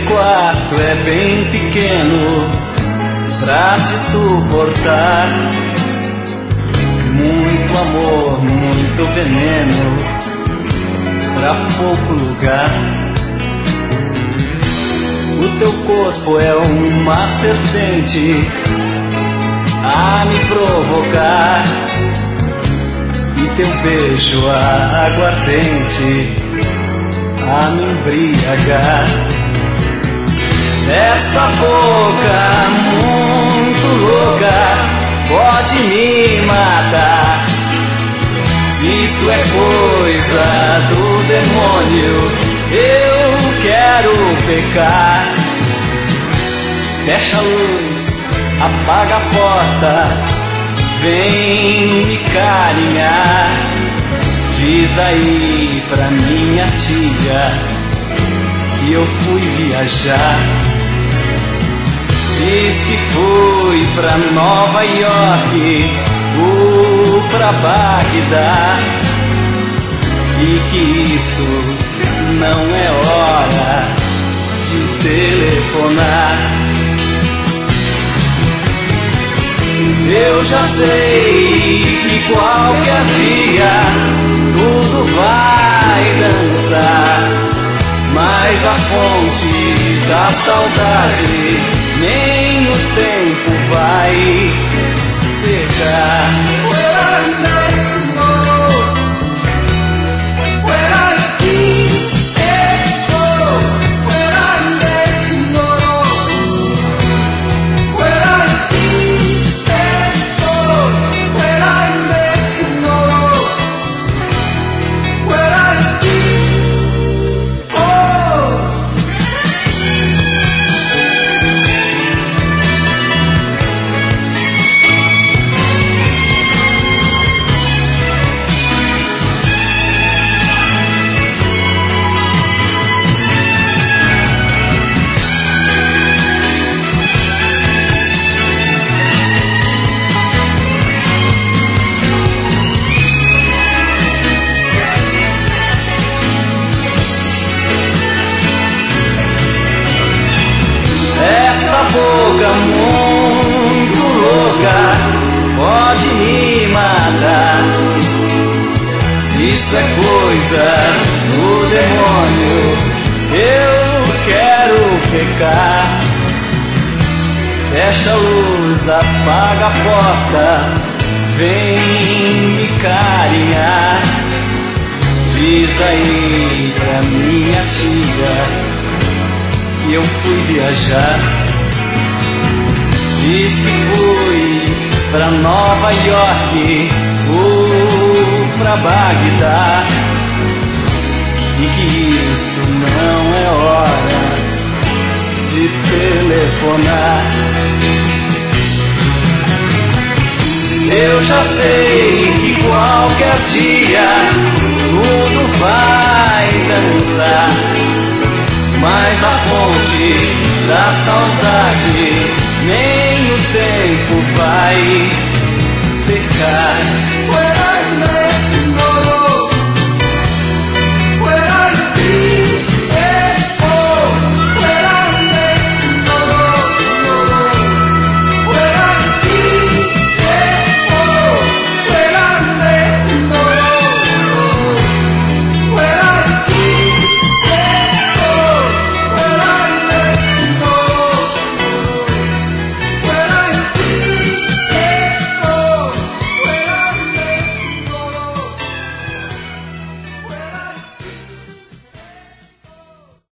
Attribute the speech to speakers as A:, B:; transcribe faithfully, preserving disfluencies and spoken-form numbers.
A: quarto é bem pequeno pra te suportar. Muito amor, muito veneno pra pouco lugar. O teu corpo é uma serpente a me provocar, e teu beijo aguardente a me embriagar. Essa boca muito louca pode me matar. Se isso é coisa do demônio, eu quero pecar. Fecha a luz, apaga a porta, vem me carinhar. Diz aí pra minha tia que eu fui viajar. Diz que fui pra Nova York ou pra Bagdá, e que isso não é hora de telefonar. Eu já sei que qualquer dia tudo vai dançar, mas a fonte da saudade nem o tempo vai secar. Boca muito louca pode me matar. Se isso é coisa do demônio, eu quero pecar. Fecha a luz, apaga a porta, vem me carinhar. Diz aí pra minha tia que eu fui viajar. Diz que fui pra Nova York ou pra Bagdá, e que isso não é hora de telefonar. Eu já sei que qualquer dia tudo vai dançar, mas a fonte da saudade